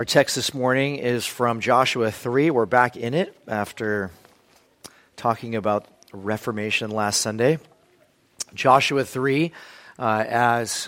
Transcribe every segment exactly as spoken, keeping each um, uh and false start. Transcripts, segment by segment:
Our text this morning is from Joshua three. We're back in it after talking about Reformation last Sunday. Joshua three, uh, as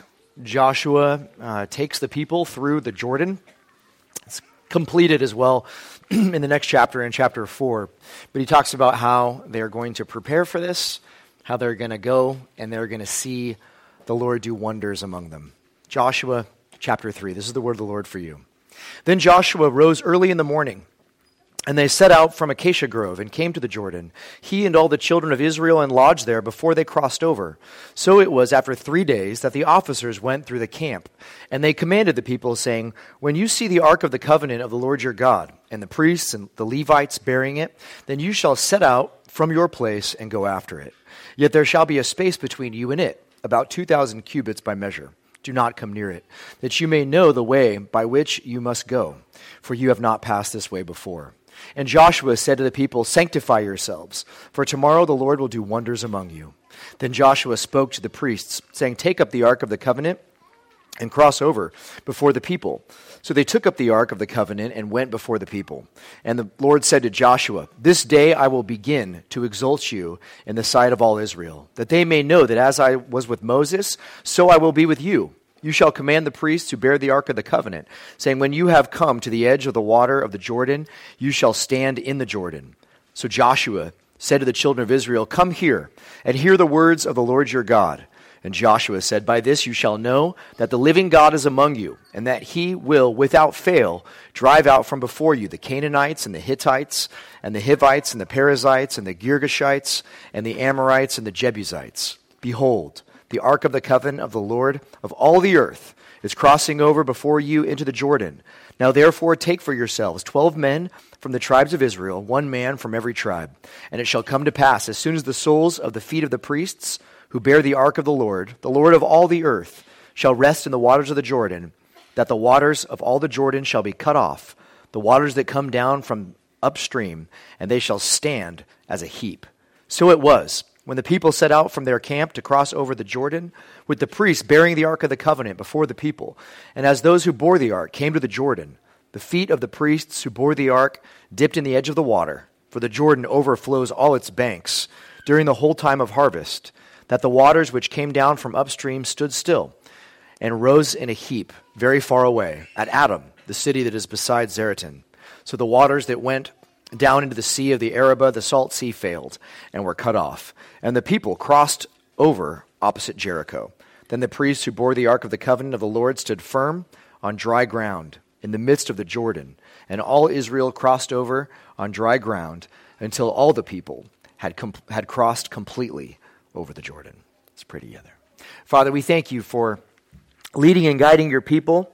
Joshua uh, takes the people through the Jordan. It's completed as well in the next chapter, in chapter four. But he talks about how they're going to prepare for this, how they're going to go, and they're going to see the Lord do wonders among them. Joshua chapter three. This is the word of the Lord for you. Then Joshua rose early in the morning, and they set out from Acacia Grove and came to the Jordan, he and all the children of Israel, and lodged there before they crossed over. So it was after three days that the officers went through the camp, and they commanded the people, saying, "When you see the ark of the covenant of the Lord your God, and the priests and the Levites bearing it, then you shall set out from your place and go after it. Yet there shall be a space between you and it, about two thousand cubits by measure. Do not come near it, that you may know the way by which you must go, for you have not passed this way before." And Joshua said to the people, "Sanctify yourselves, for tomorrow the Lord will do wonders among you." Then Joshua spoke to the priests, saying, "Take up the ark of the covenant and cross over before the people." So they took up the ark of the covenant and went before the people. And the Lord said to Joshua, "This day I will begin to exalt you in the sight of all Israel, that they may know that as I was with Moses, so I will be with you. You shall command the priests who bear the ark of the covenant, saying, when you have come to the edge of the water of the Jordan, you shall stand in the Jordan." So Joshua said to the children of Israel, "Come here and hear the words of the Lord your God." And Joshua said, "By this you shall know that the living God is among you, and that he will without fail drive out from before you the Canaanites and the Hittites and the Hivites and the Perizzites and the Girgashites and the Amorites and the Jebusites. Behold, the ark of the covenant of the Lord of all the earth is crossing over before you into the Jordan. Now therefore take for yourselves twelve men from the tribes of Israel, one man from every tribe. And it shall come to pass, as soon as the soles of the feet of the priests who bear the ark of the Lord, the Lord of all the earth, shall rest in the waters of the Jordan, that the waters of all the Jordan shall be cut off, the waters that come down from upstream, and they shall stand as a heap." So it was, when the people set out from their camp to cross over the Jordan, with the priests bearing the ark of the covenant before the people, and as those who bore the ark came to the Jordan, the feet of the priests who bore the ark dipped in the edge of the water, for the Jordan overflows all its banks during the whole time of harvest, that the waters which came down from upstream stood still, and rose in a heap very far away, at Adam, the city that is beside Zaretan. So the waters that went down into the sea of the Arabah, the salt sea, failed, and were cut off. And the people crossed over opposite Jericho. Then the priests who bore the ark of the covenant of the Lord stood firm on dry ground in the midst of the Jordan. And all Israel crossed over on dry ground until all the people had com- had crossed completely over the Jordan. Let's pray together. Father, we thank you for leading and guiding your people.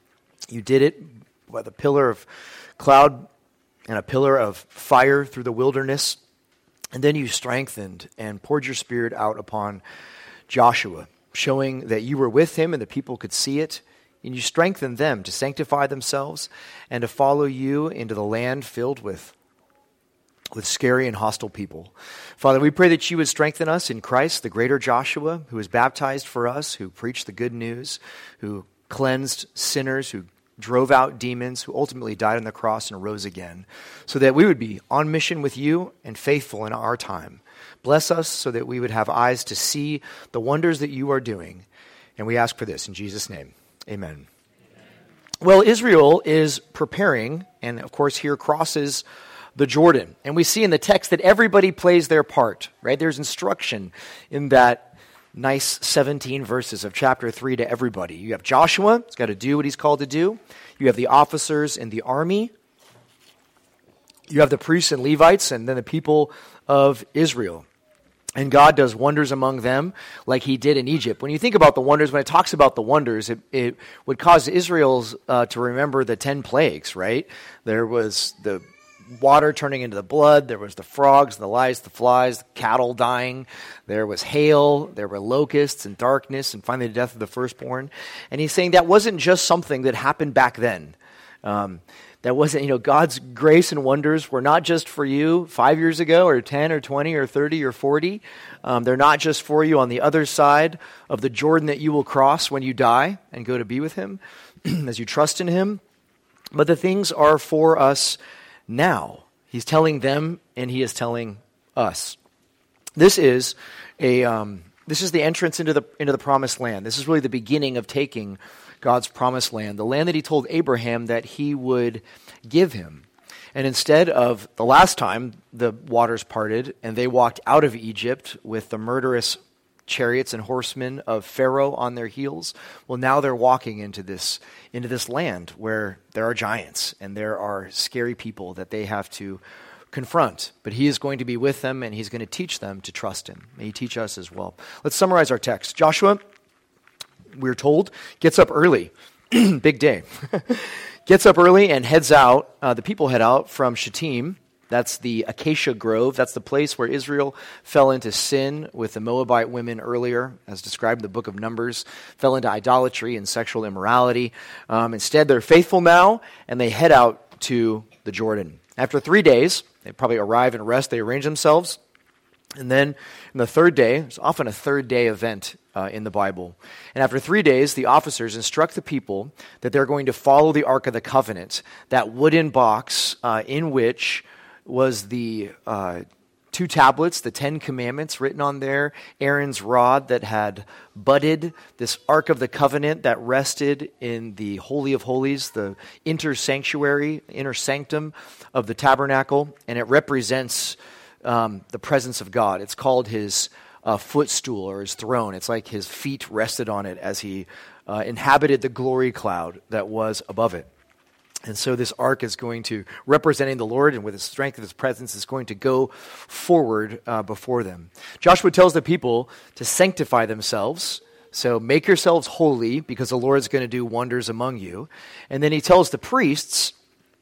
You did it by the pillar of cloud and a pillar of fire through the wilderness. And then you strengthened and poured your Spirit out upon Joshua, showing that you were with him and the people could see it. And you strengthened them to sanctify themselves and to follow you into the land filled with, with scary and hostile people. Father, we pray that you would strengthen us in Christ, the greater Joshua, who was baptized for us, who preached the good news, who cleansed sinners, who drove out demons, who ultimately died on the cross and rose again, so that we would be on mission with you and faithful in our time. Bless us so that we would have eyes to see the wonders that you are doing. And we ask for this in Jesus' name. Amen. Amen. Well, Israel is preparing, and of course here crosses the Jordan. And we see in the text that everybody plays their part, right? There's instruction in that nice seventeen verses of chapter three to everybody. You have Joshua, he's got to do what he's called to do. You have the officers in the army. You have the priests and Levites, and then the people of Israel. And God does wonders among them like he did in Egypt. When you think about the wonders, when it talks about the wonders, it, it would cause Israel uh, to remember the ten plagues, right? There was the water turning into the blood. There was the frogs, the lice, the flies, the cattle dying. There was hail. There were locusts and darkness, and finally the death of the firstborn. And he's saying that wasn't just something that happened back then. Um, that wasn't, you know, God's grace and wonders were not just for you five years ago or ten or twenty or thirty or forty. Um, they're not just for you on the other side of the Jordan that you will cross when you die and go to be with him as you trust in him. but the things are for us now. He's telling them, and he is telling us. This is a um, this is the entrance into the into the promised land. This is really the beginning of taking God's promised land, the land that he told Abraham that he would give him. And instead of the last time the waters parted and they walked out of Egypt with the murderous chariots and horsemen of Pharaoh on their heels, well, now they're walking into this into this land where there are giants and there are scary people that they have to confront. But he is going to be with them, and he's going to teach them to trust him. May he teach us as well. Let's summarize our text. Joshua, we're told, gets up early. Big day. Gets up early and heads out. Uh, the people head out from Shittim. That's the acacia grove. That's the place where Israel fell into sin with the Moabite women earlier, as described in the book of Numbers, fell into idolatry and sexual immorality. Um, instead, they're faithful now, and they head out to the Jordan. After three days, they probably arrive and rest. They arrange themselves. And then in the third day, it's often a third day event uh, in the Bible. And after three days, the officers instruct the people that they're going to follow the Ark of the Covenant, that wooden box uh, in which was the uh, two tablets, the Ten Commandments written on there, Aaron's rod that had budded, this Ark of the Covenant that rested in the Holy of Holies, the inner sanctuary, inner sanctum of the tabernacle, and it represents um, the presence of God. It's called his uh, footstool or his throne. It's like his feet rested on it as he uh, inhabited the glory cloud that was above it. And so this ark is going to, representing the Lord, and with the strength of his presence, is going to go forward uh, before them. Joshua tells the people to sanctify themselves. So make yourselves holy, because the Lord is going to do wonders among you. And then he tells the priests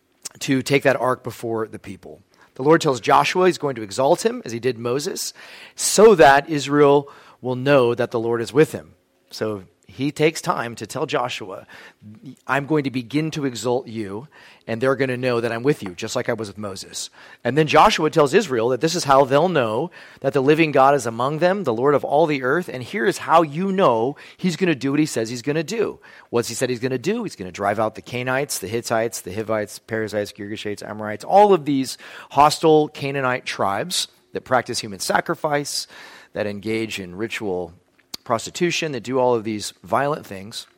to take that ark before the people. The Lord tells Joshua he's going to exalt him, as he did Moses, so that Israel will know that the Lord is with him. So he takes time to tell Joshua, I'm going to begin to exalt you, and they're going to know that I'm with you, just like I was with Moses. And then Joshua tells Israel that this is how they'll know that the living God is among them, the Lord of all the earth, and here is how you know he's going to do what he says he's going to do. What's he said he's going to do? He's going to drive out the Canaanites, the Hittites, the Hivites, Perizzites, Girgashites, Amorites, all of these hostile Canaanite tribes that practice human sacrifice, that engage in ritual prostitution, that do all of these violent things.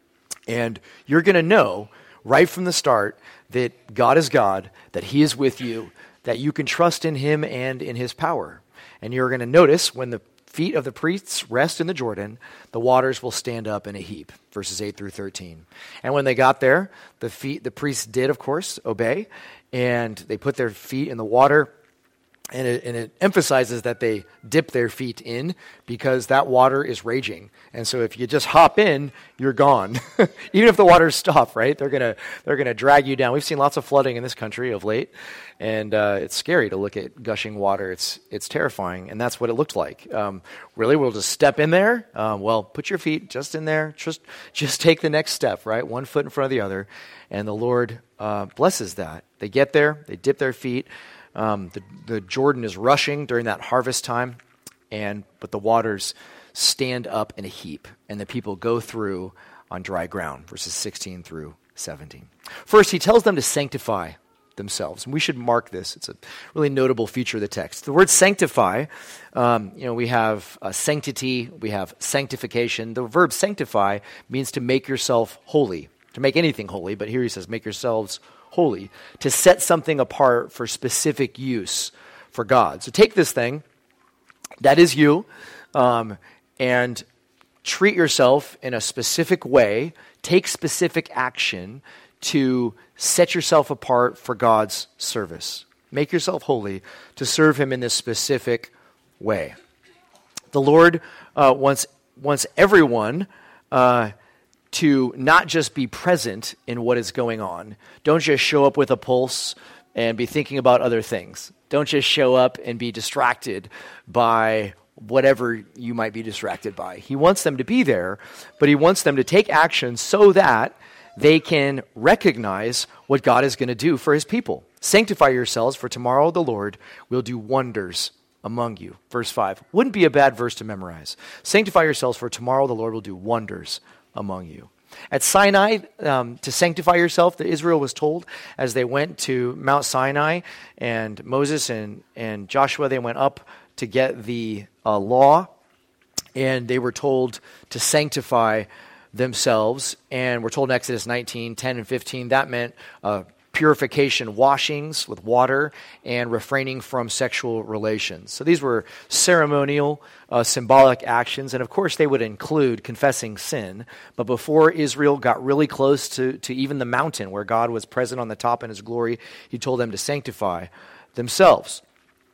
And you're going to know right from the start that God is God, that he is with you, that you can trust in him and in his power. And you're going to notice when the feet of the priests rest in the Jordan, the waters will stand up in a heap, verses eight through thirteen. And when they got there, the feet, the priests did, of course, obey, and they put their feet in the water. And it, and it emphasizes that they dip their feet in because that water is raging. And so if you just hop in, you're gone. Even if the waters stop, right? They're gonna they're gonna drag you down. We've seen lots of flooding in this country of late, and uh, it's scary to look at gushing water. It's it's terrifying, and that's what it looked like. Um, really, we'll just step in there. Um, well, put your feet just in there. Just just take the next step, right? One foot in front of the other, and the Lord uh, blesses that. They get there. They dip their feet. Um, the, the Jordan is rushing during that harvest time, and but the waters stand up in a heap, and the people go through on dry ground, verses sixteen through seventeen. First, he tells them to sanctify themselves, and we should mark this. It's a really notable feature of the text. The word sanctify, um, you know, we have uh, sanctity, we have sanctification. The verb sanctify means to make yourself holy, to make anything holy, but here he says make yourselves holy, to set something apart for specific use for God. So take this thing, that is you, um, and treat yourself in a specific way, take specific action to set yourself apart for God's service. Make yourself holy to serve him in this specific way. The Lord uh, wants, wants everyone uh, to not just be present in what is going on. Don't just show up with a pulse and be thinking about other things. Don't just show up and be distracted by whatever you might be distracted by. He wants them to be there, but he wants them to take action so that they can recognize what God is going to do for his people. Sanctify yourselves, for tomorrow the Lord will do wonders among you. Verse five. Wouldn't be a bad verse to memorize. Sanctify yourselves, for tomorrow the Lord will do wonders among you. At Sinai, um, to sanctify yourself, the Israel was told as they went to Mount Sinai, and Moses and, and Joshua, they went up to get the uh, law, and they were told to sanctify themselves. And we're told in Exodus nineteen, ten and fifteen, that meant uh, purification, washings with water, and refraining from sexual relations. So these were ceremonial, uh, symbolic actions, and of course they would include confessing sin. But before Israel got really close to, to even the mountain where God was present on the top in his glory, he told them to sanctify themselves.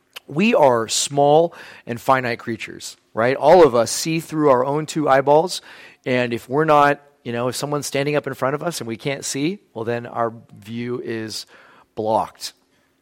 We are small and finite creatures, right? All of us see through our own two eyeballs, and if we're not You know, if someone's standing up in front of us and we can't see, well, then our view is blocked.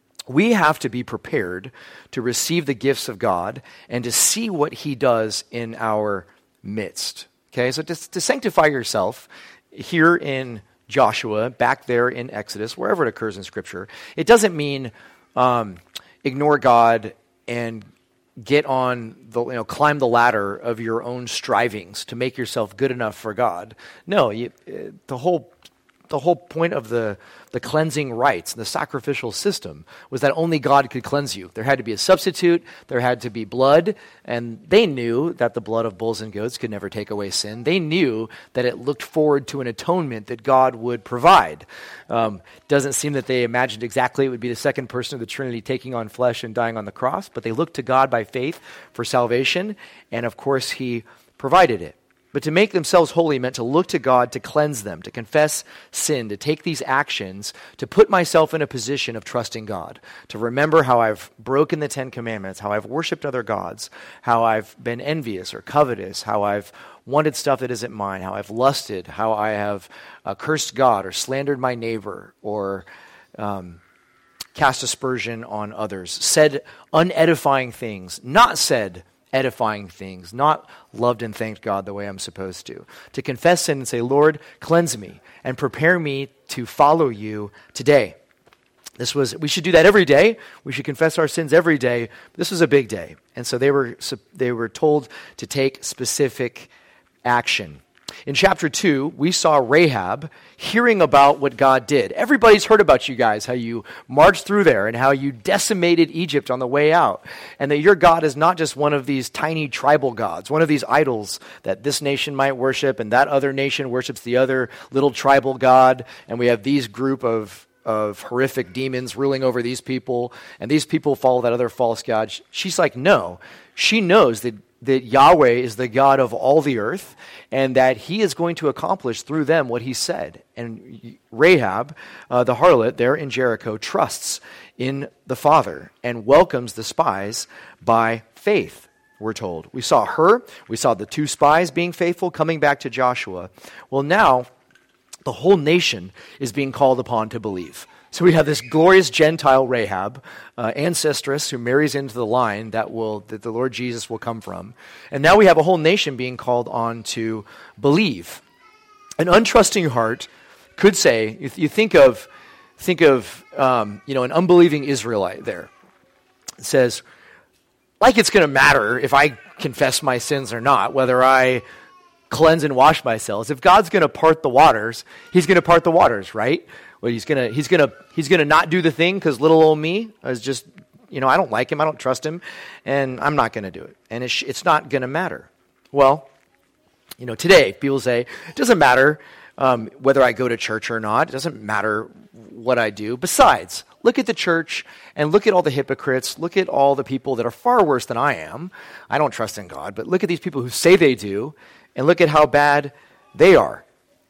We have to be prepared to receive the gifts of God and to see what he does in our midst. Okay, so to, to sanctify yourself here in Joshua, back there in Exodus, wherever it occurs in Scripture, it doesn't mean um, ignore God and get on the, you know, climb the ladder of your own strivings to make yourself good enough for God. No, you, the whole the whole point of the, the cleansing rites and the sacrificial system was that only God could cleanse you. There had to be a substitute, there had to be blood, and they knew that the blood of bulls and goats could never take away sin. They knew that it looked forward to an atonement that God would provide. Um, doesn't seem that they imagined exactly it would be the second person of the Trinity taking on flesh and dying on the cross, but they looked to God by faith for salvation, and of course he provided it. But to make themselves holy meant to look to God to cleanse them, to confess sin, to take these actions, to put myself in a position of trusting God, to remember how I've broken the Ten Commandments, how I've worshipped other gods, how I've been envious or covetous, how I've wanted stuff that isn't mine, how I've lusted, how I have uh, cursed God or slandered my neighbor or um, cast aspersion on others, said unedifying things, not said edifying things, not loved and thanked God the way I'm supposed to. To confess sin and say, Lord, cleanse me and prepare me to follow you today. This was, we should do that every day. We should confess our sins every day. This was a big day. And so they were, they were told to take specific action. In chapter two, we saw Rahab hearing about what God did. Everybody's heard about you guys, how you marched through there and how you decimated Egypt on the way out. And that your God is not just one of these tiny tribal gods, one of these idols that this nation might worship and that other nation worships the other little tribal god. And we have these group of, of horrific demons ruling over these people. And these people follow that other false god. She's like, no. She knows that that Yahweh is the God of all the earth, and that he is going to accomplish through them what he said. And Rahab, uh, the harlot there in Jericho, trusts in the Father and welcomes the spies by faith, we're told. We saw her, we saw the two spies being faithful, coming back to Joshua. Well, now the whole nation is being called upon to believe. So we have this glorious Gentile Rahab, uh, ancestress who marries into the line that will that the Lord Jesus will come from. And now we have a whole nation being called on to believe. An untrusting heart could say, you, you think of think of um, you know an unbelieving Israelite there. It says, like it's going to matter if I confess my sins or not, whether I cleanse and wash myself. If God's going to part the waters, he's going to part the waters, right? Well, he's gonna he's gonna he's gonna not do the thing because little old me is just, you know, I don't like him, I don't trust him, and I'm not gonna do it, and it's it's not gonna matter. Well, you know, today people say it doesn't matter um, whether I go to church or not. It doesn't matter what I do. Besides, look at the church and look at all the hypocrites. Look at all the people that are far worse than I am. I don't trust in God, but look at these people who say they do, and look at how bad they are.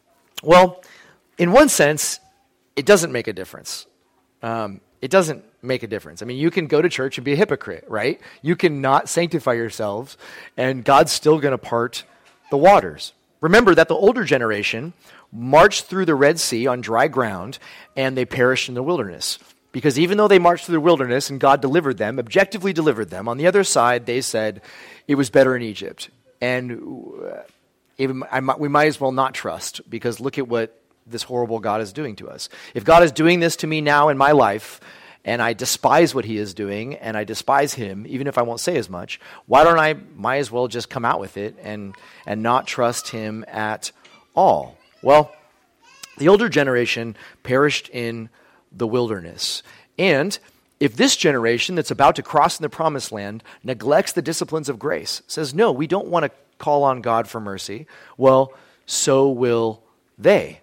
Well, in one sense, it doesn't make a difference. Um, it doesn't make a difference. I mean, you can go to church and be a hypocrite, right? You can not sanctify yourselves, and God's still going to part the waters. Remember that the older generation marched through the Red Sea on dry ground, and they perished in the wilderness. Because even though they marched through the wilderness and God delivered them, objectively delivered them, on the other side, they said it was better in Egypt. And even, I, we might as well not trust, because look at what this horrible God is doing to us. If God is doing this to me now in my life, and I despise what he is doing, and I despise him, even if I won't say as much, why don't I might as well just come out with it and and not trust him at all? Well, the older generation perished in the wilderness. And if this generation that's about to cross in the promised land neglects the disciplines of grace, says, no, we don't want to call on God for mercy, well, so will they.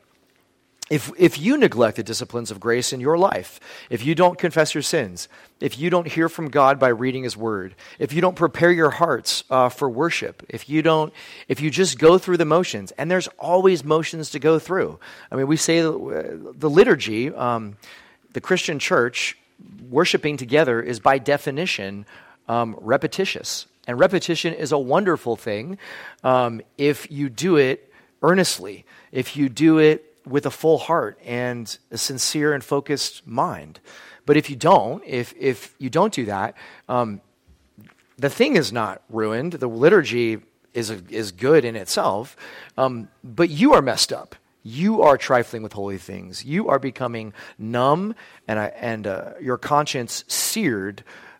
If if you neglect the disciplines of grace in your life, if you don't confess your sins, if you don't hear from God by reading his word, if you don't prepare your hearts uh, for worship, if you don't, if you just go through the motions, and there's always motions to go through. I mean, we say the, the liturgy, um, the Christian church, worshiping together is by definition um, repetitious. And repetition is a wonderful thing um, if you do it earnestly, if you do it with a full heart and a sincere and focused mind. But if you don't, if if you don't do that, um, the thing is not ruined. The liturgy is a, is good in itself, um, but you are messed up. You are trifling with holy things. You are becoming numb and uh, and uh, your conscience seared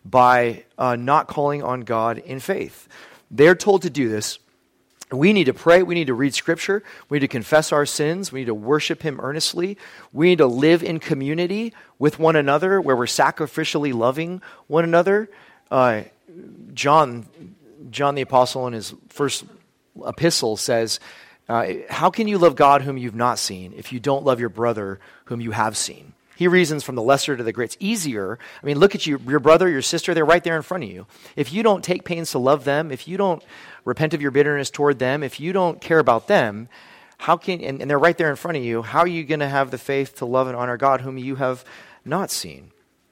by uh, not calling on God in faith. They're told to do this. We need to pray. We need to read Scripture. We need to confess our sins. We need to worship him earnestly. We need to live in community with one another where we're sacrificially loving one another. Uh, John, John the Apostle in his first epistle says, uh, how can you love God whom you've not seen if you don't love your brother whom you have seen? He reasons from the lesser to the great. It's easier. I mean, look at you, your brother, your sister, they're right there in front of you. If you don't take pains to love them, if you don't repent of your bitterness toward them, if you don't care about them, how can, and, and they're right there in front of you, how are you going to have the faith to love and honor God whom you have not seen?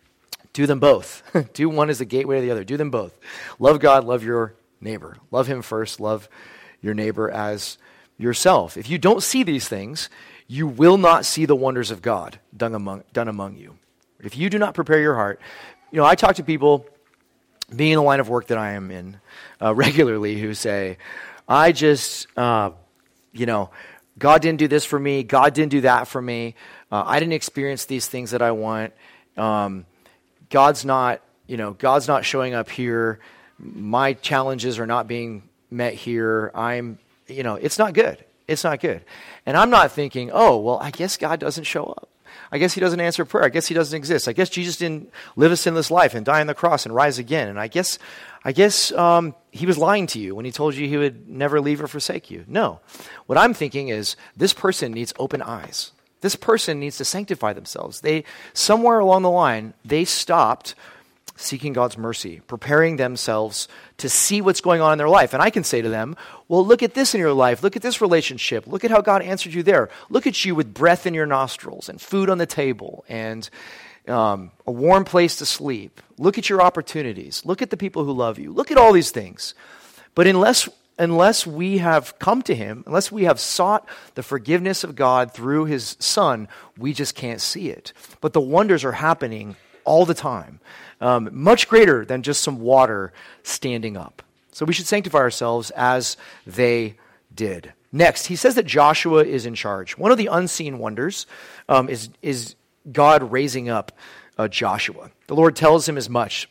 Do them both. Do one as a gateway to the other. Do them both. Love God, love your neighbor. Love him first, love your neighbor as yourself. If you don't see these things, you will not see the wonders of God done among, done among you. If you do not prepare your heart, you know, I talk to people being in the line of work that I am in uh, regularly who say, I just, uh, you know, God didn't do this for me. God didn't do that for me. Uh, I didn't experience these things that I want. Um, God's not, you know, God's not showing up here. My challenges are not being met here. I'm, you know, it's not good. It's not good. And I'm not thinking, oh, well, I guess God doesn't show up. I guess he doesn't answer prayer. I guess he doesn't exist. I guess Jesus didn't live a sinless life and die on the cross and rise again. And I guess I guess um, he was lying to you when he told you he would never leave or forsake you. No. What I'm thinking is this person needs open eyes. This person needs to sanctify themselves. They somewhere along the line, they stopped seeking God's mercy, preparing themselves to see what's going on in their life. And I can say to them, well, look at this in your life. Look at this relationship. Look at how God answered you there. Look at you with breath in your nostrils and food on the table and um, a warm place to sleep. Look at your opportunities. Look at the people who love you. Look at all these things. But unless unless we have come to him, unless we have sought the forgiveness of God through his Son, we just can't see it. But the wonders are happening all the time. Um, much greater than just some water standing up. So we should sanctify ourselves as they did. Next, he says that Joshua is in charge. One of the unseen wonders um, is, is God raising up uh, Joshua. The Lord tells him as much.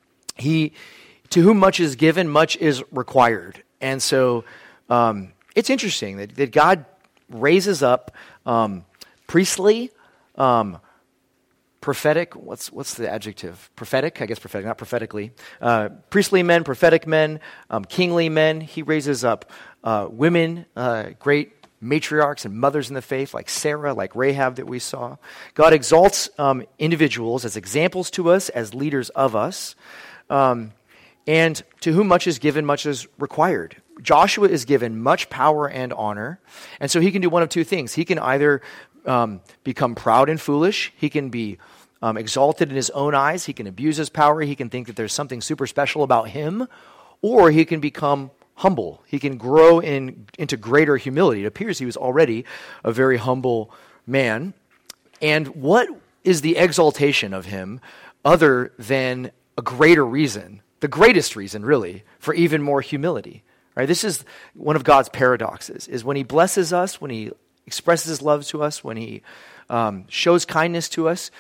He, to whom much is given, much is required. And so um, it's interesting that, that God raises up um, priestly, um, prophetic, what's what's the adjective? Prophetic, I guess prophetic, not prophetically. Uh, priestly men, prophetic men, um, kingly men. He raises up uh, women, uh, great matriarchs and mothers in the faith, like Sarah, like Rahab that we saw. God exalts um, individuals as examples to us, as leaders of us. Um, and to whom much is given, much is required. Joshua is given much power and honor. And so he can do one of two things. He can either um, become proud and foolish. He can be Um, exalted in his own eyes. He can abuse his power. He can think that there's something super special about him, or he can become humble. He can grow in into greater humility. It appears he was already a very humble man. And what is the exaltation of him other than a greater reason, the greatest reason really, for even more humility? Right? This is one of God's paradoxes, is when he blesses us, when he expresses his love to us, when he um, shows kindness to us,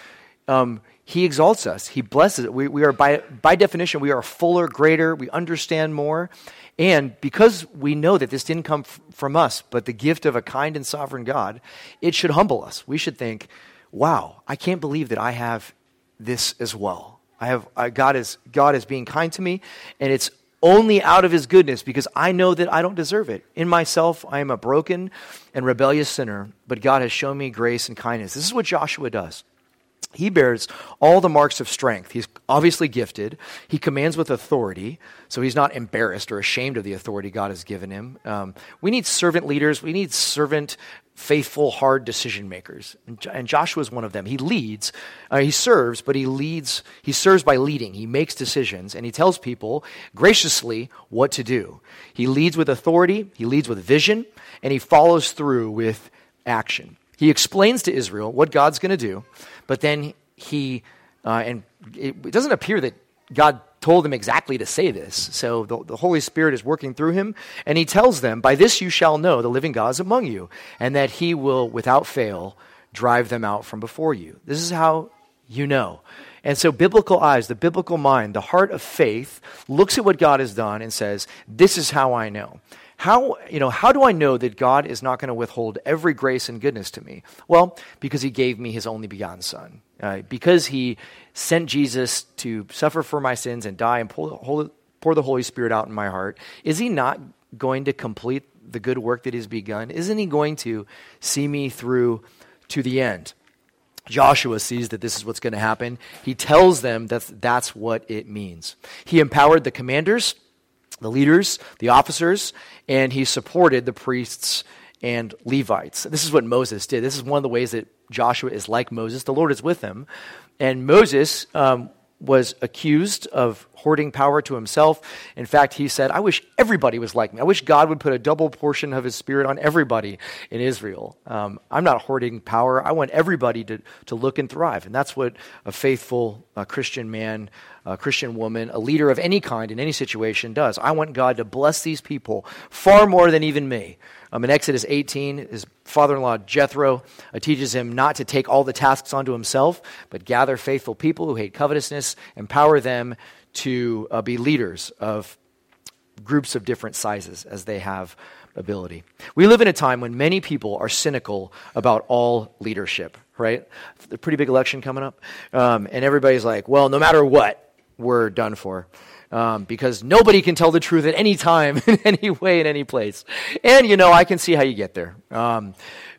um, he exalts us. He blesses it. We, we are, by, by definition, we are fuller, greater, we understand more. And because we know that this didn't come f- from us, but the gift of a kind and sovereign God, it should humble us. We should think, wow, I can't believe that I have this as well. I have uh, God is God is being kind to me, and it's only out of his goodness because I know that I don't deserve it. In myself, I am a broken and rebellious sinner, but God has shown me grace and kindness. This is what Joshua does. He bears all the marks of strength. He's obviously gifted. He commands with authority, so he's not embarrassed or ashamed of the authority God has given him. Um, we need servant leaders. We need servant, faithful, hard decision makers. And, and Joshua is one of them. He leads, uh, he serves, but he leads, he serves by leading. He makes decisions, and he tells people graciously what to do. He leads with authority, he leads with vision, and he follows through with action. He explains to Israel what God's going to do, but then he, uh, and it, it doesn't appear that God told him exactly to say this. So the, the Holy Spirit is working through him, and he tells them, by this you shall know the living God is among you, and that he will, without fail, drive them out from before you. This is how you know. And so biblical eyes, the biblical mind, the heart of faith, looks at what God has done and says, this is how I know. How, you know, how do I know that God is not going to withhold every grace and goodness to me? Well, because he gave me his only begotten son. Uh, because he sent Jesus to suffer for my sins and die and pour the, Holy, pour the Holy Spirit out in my heart, is he not going to complete the good work that he's begun? Isn't he going to see me through to the end? Joshua sees that this is what's going to happen. He tells them that that's what it means. He empowered the commanders, the leaders, the officers, and he supported the priests and Levites. This is what Moses did. This is one of the ways that Joshua is like Moses. The Lord is with him. And Moses um, was accused of hoarding power to himself. In fact, he said, I wish everybody was like me. I wish God would put a double portion of his spirit on everybody in Israel. Um, I'm not hoarding power. I want everybody to, to look and thrive. And that's what a faithful uh, Christian man, a Christian woman, a leader of any kind in any situation does. I want God to bless these people far more than even me. Um, in Exodus eighteen, his father-in-law Jethro uh, teaches him not to take all the tasks onto himself, but gather faithful people who hate covetousness, empower them to uh, be leaders of groups of different sizes as they have ability. We live in a time when many people are cynical about all leadership, right? A pretty big election coming up, um, and everybody's like, well, no matter what, we're done for. Um, because nobody can tell the truth at any time, in any way, in any place. And, you know, I can see how you get there. Um,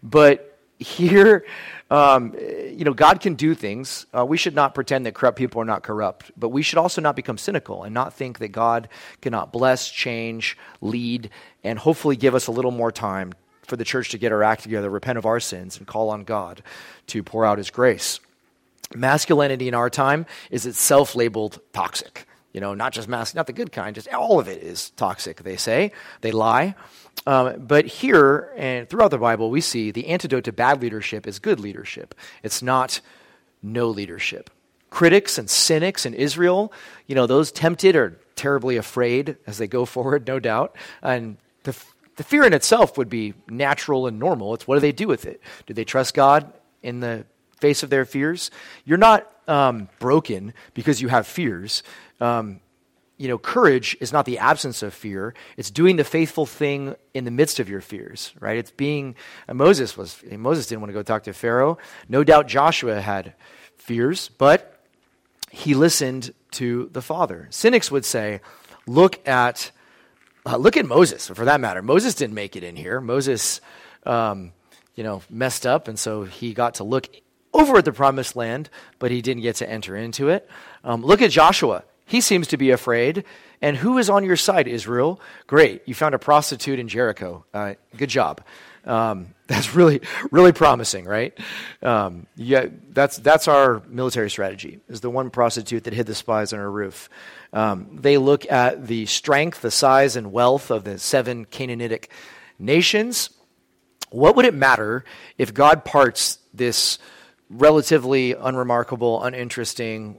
but here, um, you know, God can do things. Uh, we should not pretend that corrupt people are not corrupt, but we should also not become cynical and not think that God cannot bless, change, lead, and hopefully give us a little more time for the church to get our act together, repent of our sins, and call on God to pour out his grace. Masculinity in our time is itself labeled toxic. You know, not just mask, not the good kind, just all of it is toxic, they say. They lie. Um, but here and throughout the Bible, we see the antidote to bad leadership is good leadership. It's not no leadership. Critics and cynics in Israel, you know, those tempted are terribly afraid as they go forward, no doubt. And the, the fear in itself would be natural and normal. It's what do they do with it? Do they trust God in the face of their fears? You're not um, broken because you have fears. Um, you know, courage is not the absence of fear. It's doing the faithful thing in the midst of your fears, right? It's being, uh, Moses was, Moses didn't want to go talk to Pharaoh. No doubt Joshua had fears, but he listened to the Father. Cynics would say, look at, uh, look at Moses, for that matter. Moses didn't make it in here. Moses, um, you know, messed up, and so he got to look over at the promised land, but he didn't get to enter into it. Um, look at Joshua. He seems to be afraid. And who is on your side, Israel? Great. You found a prostitute in Jericho. Uh, good job. Um, that's really, really promising, right? Um, yeah, that's that's our military strategy, is the one prostitute that hid the spies on her roof. Um, they look at the strength, the size, and wealth of the seven Canaanitic nations. What would it matter if God parts this relatively unremarkable, uninteresting, you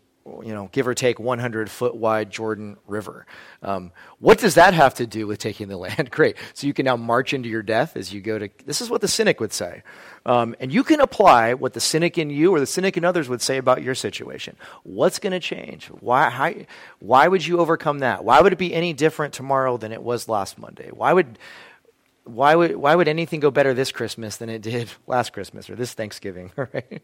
you know, give or take one hundred foot wide Jordan River. Um, what does that have to do with taking the land? Great. So you can now march into your death as you go to, this is what the cynic would say. Um, and you can apply what the cynic in you or the cynic in others would say about your situation. What's going to change? Why, how, why would you overcome that? Why would it be any different tomorrow than it was last Monday? Why would, why would, why would anything go better this Christmas than it did last Christmas or this Thanksgiving? Right?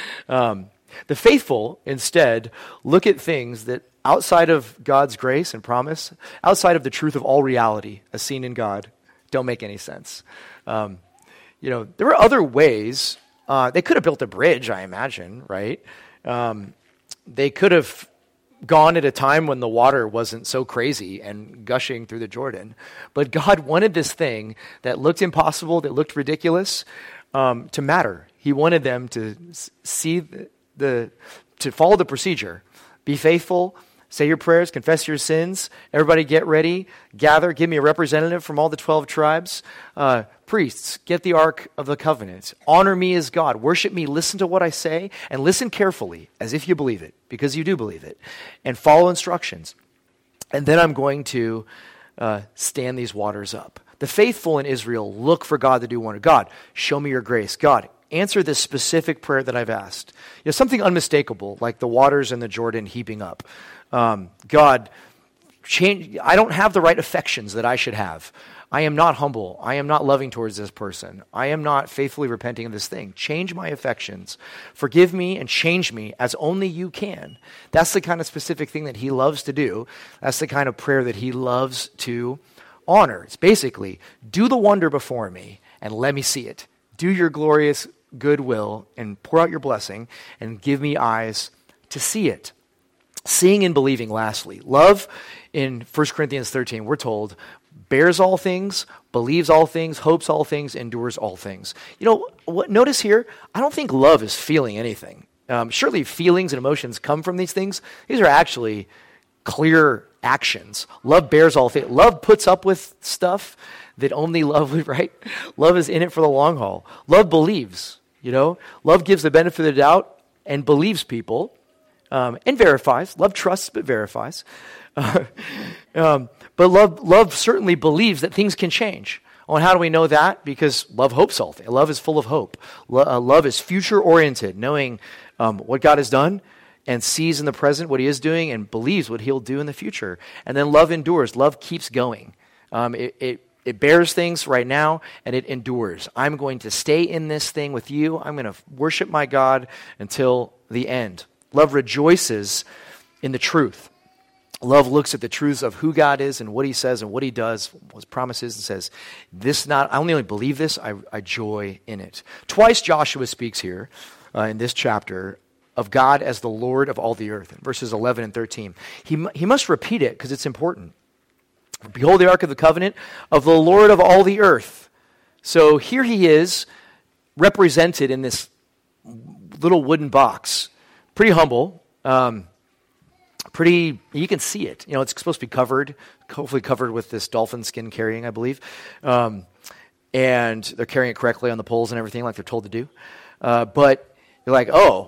Um, The faithful, instead, look at things that outside of God's grace and promise, outside of the truth of all reality as seen in God, don't make any sense. Um, you know, there were other ways. Uh, they could have built a bridge, I imagine, right? Um, they could have gone at a time when the water wasn't so crazy and gushing through the Jordan. But God wanted this thing that looked impossible, that looked ridiculous, um, to matter. He wanted them to see the, the to follow the procedure, be faithful, say your prayers, confess your sins, everybody get ready, gather, give me a representative from all the twelve tribes, uh, priests, get the Ark of the Covenant, honor me as God, worship me, listen to what I say, and listen carefully as if you believe it, because you do believe it, and follow instructions. And then I'm going to uh, stand these waters up. The faithful in Israel look for God to do wonder. God, show me your grace. God, answer this specific prayer that I've asked. You know, something unmistakable, like the waters in the Jordan heaping up. Um, God, change. I don't have the right affections that I should have. I am not humble. I am not loving towards this person. I am not faithfully repenting of this thing. Change my affections. Forgive me and change me as only you can. That's the kind of specific thing that he loves to do. That's the kind of prayer that he loves to honor. It's basically, do the wonder before me and let me see it. Do your glorious goodwill and pour out your blessing and give me eyes to see it. Seeing and believing, lastly. Love, in First Corinthians thirteen, we're told, bears all things, believes all things, hopes all things, endures all things. You know, what, notice here, I don't think love is feeling anything. Um, surely feelings and emotions come from these things. These are actually clear actions. Love bears all things. Love puts up with stuff that only love would, right? Love is in it for the long haul. Love believes, you know? Love gives the benefit of the doubt and believes people um, and verifies. Love trusts but verifies. Uh, um, but love love certainly believes that things can change. Oh, and how do we know that? Because love hopes all things. Love is full of hope. Lo- uh, love is future-oriented, knowing um, what God has done and sees in the present what he is doing and believes what he'll do in the future. And then love endures. Love keeps going. Um, it, it It bears things right now, and it endures. I'm going to stay in this thing with you. I'm going to worship my God until the end. Love rejoices in the truth. Love looks at the truths of who God is and what he says and what he does, what his promises, and says, "This not, I only believe this, I, I joy in it." Twice Joshua speaks here uh, in this chapter of God as the Lord of all the earth, in verses eleven and thirteen. He, he must repeat it because it's important. Behold the Ark of the Covenant of the Lord of all the earth. So here he is, represented in this little wooden box. Pretty humble. Um, pretty, you can see it. You know, it's supposed to be covered, hopefully covered with this dolphin skin carrying, I believe. Um, and they're carrying it correctly on the poles and everything like they're told to do. Uh, but you're like, oh,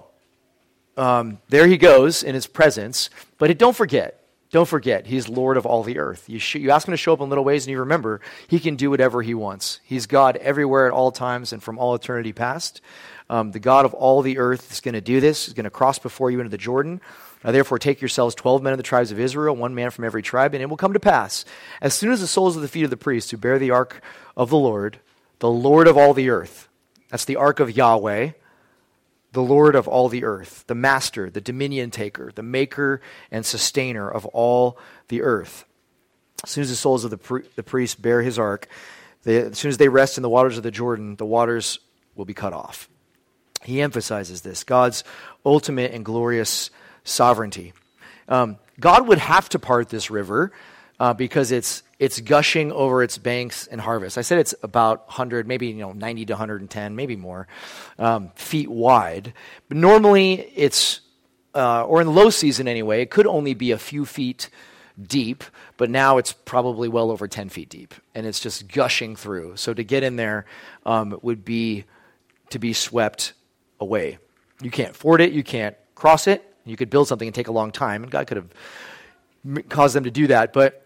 um, there he goes in his presence. But it, don't forget, Don't forget, he's Lord of all the earth. You, sh- you ask him to show up in little ways, and you remember, he can do whatever he wants. He's God everywhere at all times and from all eternity past. Um, the God of all the earth is going to do this. He's going to cross before you into the Jordan. Now, therefore, take yourselves twelve men of the tribes of Israel, one man from every tribe, and it will come to pass, as soon as the soles of the feet of the priests who bear the ark of the Lord, the Lord of all the earth, that's the ark of Yahweh, the Lord of all the earth, the master, the dominion taker, the maker and sustainer of all the earth. As soon as the souls of the, pri- the priests bear his ark, they, as soon as they rest in the waters of the Jordan, the waters will be cut off. He emphasizes this, God's ultimate and glorious sovereignty. Um, God would have to part this river uh, because it's it's gushing over its banks and harvest. I said it's about one hundred, maybe you know ninety to one hundred ten, maybe more, um, feet wide. But normally it's, uh, or in the low season anyway, it could only be a few feet deep, but now it's probably well over ten feet deep, and it's just gushing through. So to get in there um, would be to be swept away. You can't ford it, you can't cross it, You could build something and take a long time, and God could have m- caused them to do that. But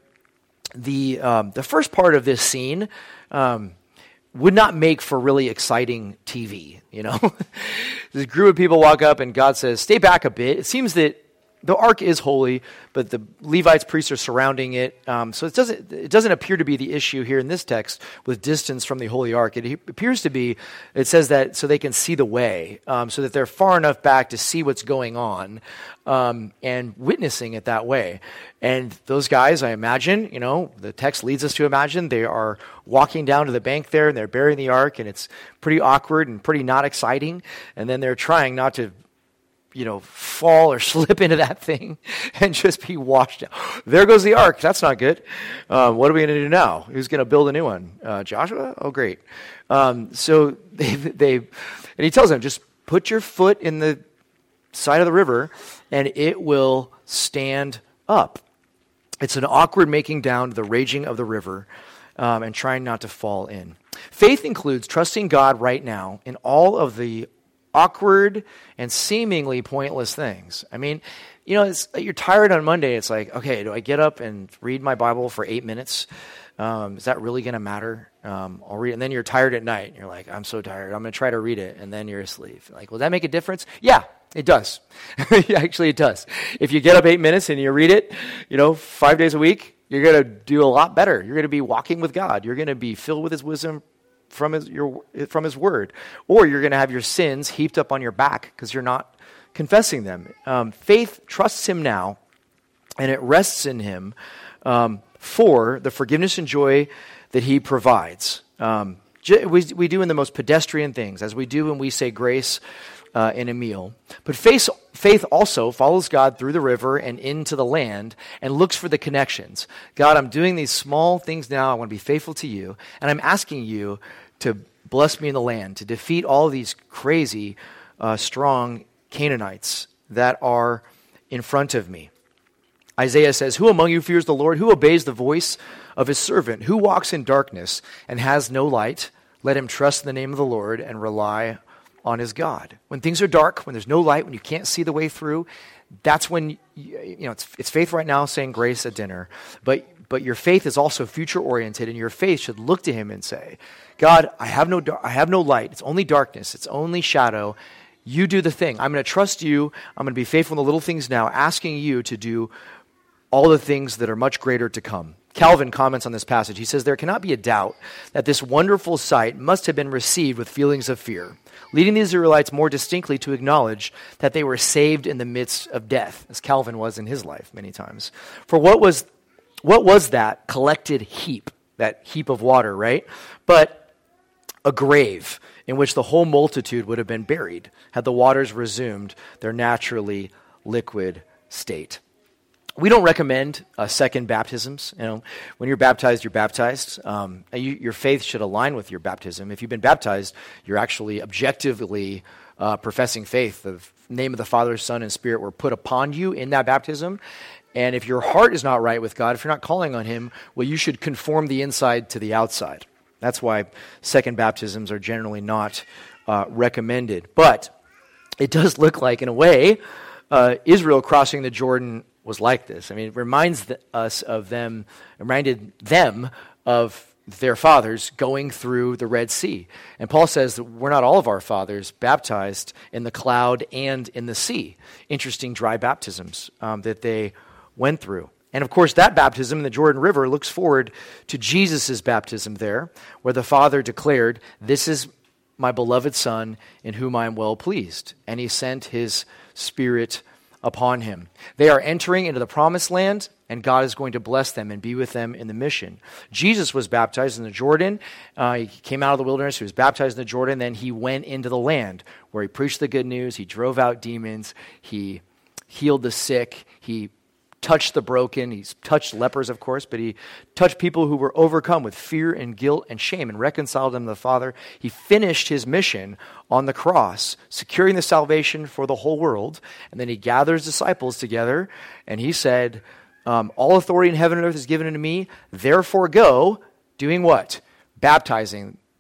the um, the first part of this scene um, would not make for really exciting T V. You know, this group of people walk up, and God says, "Stay back a bit." It seems that the ark is holy, but the Levites, priests, are surrounding it. Um, so it doesn't it doesn't appear to be the issue here in this text with distance from the holy ark. It appears to be, it says that so they can see the way, um, so that they're far enough back to see what's going on um, and witnessing it that way. And those guys, I imagine, you know, the text leads us to imagine they are walking down to the bank there, and they're burying the ark, and it's pretty awkward and pretty not exciting. And then they're trying not to you know, fall or slip into that thing and just be washed out. There goes the ark. That's not good. Um, what are we going to do now? Who's going to build a new one? Uh, Joshua? Oh, great. Um, so they, they, and he tells them, just put your foot in the side of the river and it will stand up. It's an awkward making down to the raging of the river um, and trying not to fall in. Faith includes trusting God right now in all of the awkward and seemingly pointless things. I mean, you know, it's, you're tired on Monday. It's like, okay, do I get up and read my Bible for eight minutes? Um, is that really going to matter? Um, I'll read, and then you're tired at night. And you're like, I'm so tired. I'm going to try to read it, and then you're asleep. Like, will that make a difference? Yeah, it does. Actually, it does. If you get up eight minutes and you read it, you know, five days a week, you're going to do a lot better. You're going to be walking with God. You're going to be filled with His wisdom from his your from his word, or you're going to have your sins heaped up on your back because you're not confessing them. Um, faith trusts Him now, and it rests in Him um, for the forgiveness and joy that He provides. Um, we we do in the most pedestrian things, as we do when we say grace uh, in a meal. But faith faith also follows God through the river and into the land and looks for the connections. God, I'm doing these small things now. I want to be faithful to You, and I'm asking You to bless me in the land, to defeat all these crazy, uh, strong Canaanites that are in front of me. Isaiah says, who among you fears the Lord? Who obeys the voice of His servant? Who walks in darkness and has no light? Let him trust in the name of the Lord and rely on his God. When things are dark, when there's no light, when you can't see the way through, that's when, you, you know, it's, it's faith right now saying grace at dinner. But but your faith is also future-oriented, and your faith should look to Him and say, God, I have no I have no light. It's only darkness. It's only shadow. You do the thing. I'm going to trust You. I'm going to be faithful in the little things now, asking You to do all the things that are much greater to come. Calvin comments on this passage. He says, there cannot be a doubt that this wonderful sight must have been received with feelings of fear, leading the Israelites more distinctly to acknowledge that they were saved in the midst of death, as Calvin was in his life many times. For what was what was that collected heap, that heap of water, right? But a grave in which the whole multitude would have been buried had the waters resumed their naturally liquid state. We don't recommend uh, second baptisms. You know, when you're baptized, you're baptized. Um, you, your faith should align with your baptism. If you've been baptized, you're actually objectively uh, professing faith. The name of the Father, Son, and Spirit were put upon you in that baptism. And if your heart is not right with God, if you're not calling on Him, well, you should conform the inside to the outside. That's why second baptisms are generally not uh, recommended. But it does look like, in a way, uh, Israel crossing the Jordan was like this. I mean, it reminds the, us of them, reminded them of their fathers going through the Red Sea. And Paul says that we're not all of our fathers baptized in the cloud and in the sea. Interesting dry baptisms um, that they went through. And of course, that baptism in the Jordan River looks forward to Jesus' baptism there, where the Father declared, "This is my beloved Son, in whom I am well pleased." And He sent His Spirit upon him. They are entering into the promised land, and God is going to bless them and be with them in the mission. Jesus was baptized in the Jordan. Uh, he came out of the wilderness. He was baptized in the Jordan. Then He went into the land where He preached the good news. He drove out demons. He healed the sick. He touched the broken. He's touched lepers, of course, but He touched people who were overcome with fear and guilt and shame and reconciled them to the Father. He finished His mission on the cross, securing the salvation for the whole world. And then He gathered His disciples together, and He said, um, all authority in heaven and earth is given unto me. Therefore go, doing what? Baptizing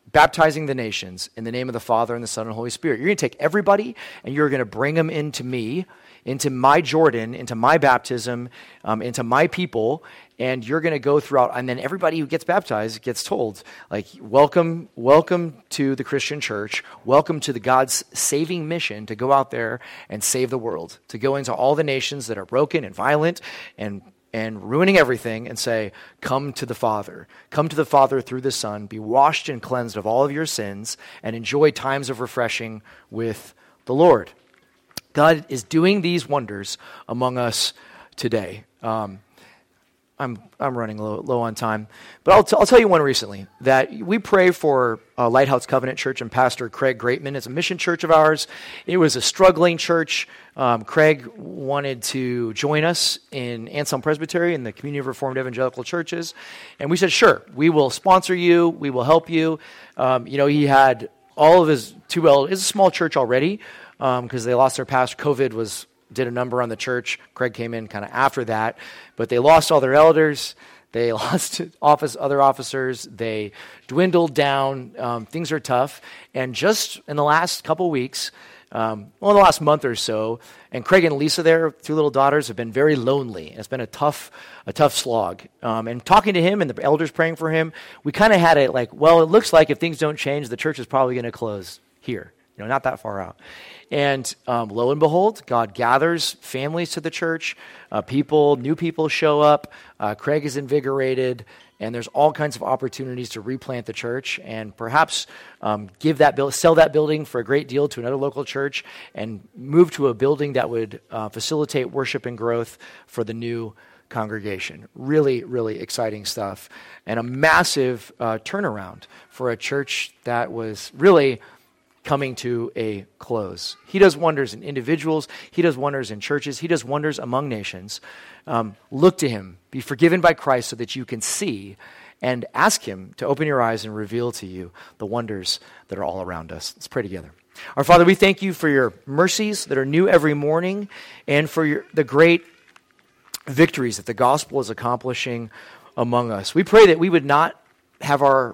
baptizing the nations in the name of the Father and the Son and Holy Spirit. You're going to take everybody and you're going to bring them into me, into my Jordan, into my baptism, um, into my people, and you're going to go throughout, and then everybody who gets baptized gets told, like, welcome, welcome to the Christian church, welcome to the God's saving mission to go out there and save the world, to go into all the nations that are broken and violent and and ruining everything and say, come to the Father. Come to the Father through the Son, be washed and cleansed of all of your sins, and enjoy times of refreshing with the Lord. God is doing these wonders among us today. Um, I'm I'm running low, low on time, but I'll, t- I'll tell you one recently that we pray for uh, Lighthouse Covenant Church and Pastor Craig Greatman. It's a mission church of ours. It was a struggling church. Um, Craig wanted to join us in Anselm Presbytery and the Community of Reformed Evangelical Churches, and we said, sure, we will sponsor you, we will help you. Um, you know, he had all of his two elders. It's a small church already because um, they lost their pastor. COVID was did a number on the church. Craig came in kind of after that, but they lost all their elders. They lost office, other officers. They dwindled down. Um, things are tough. And just in the last couple weeks, um, well, in the last month or so, and Craig and Lisa, their two little daughters, have been very lonely. It's been a tough, a tough slog. Um, and talking to him and the elders praying for him, we kind of had it like, well, it looks like if things don't change, the church is probably going to close here. You know, not that far out. And um, lo and behold, God gathers families to the church. Uh, people, new people show up. Uh, Craig is invigorated, and there's all kinds of opportunities to replant the church and perhaps um, give that build, sell that building for a great deal to another local church and move to a building that would uh, facilitate worship and growth for the new congregation. Really, really exciting stuff, and a massive uh, turnaround for a church that was really coming to a close. He does wonders in individuals. He does wonders in churches. He does wonders among nations. Um, look to him. Be forgiven by Christ so that you can see, and ask him to open your eyes and reveal to you the wonders that are all around us. Let's pray together. Our Father, we thank you for your mercies that are new every morning and for your, the great victories that the gospel is accomplishing among us. We pray that we would not have our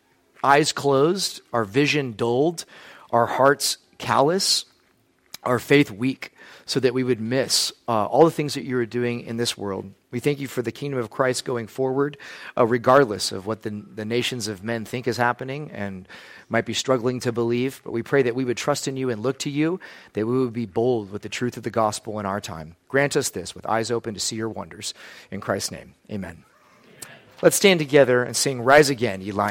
eyes closed, our vision dulled, our hearts callous, our faith weak, so that we would miss uh, all the things that you are doing in this world. We thank you for the kingdom of Christ going forward, uh, regardless of what the, the nations of men think is happening and might be struggling to believe. But we pray that we would trust in you and look to you, that we would be bold with the truth of the gospel in our time. Grant us this with eyes open to see your wonders. In Christ's name, amen. Amen. Let's stand together and sing Rise Again, Ye Lions.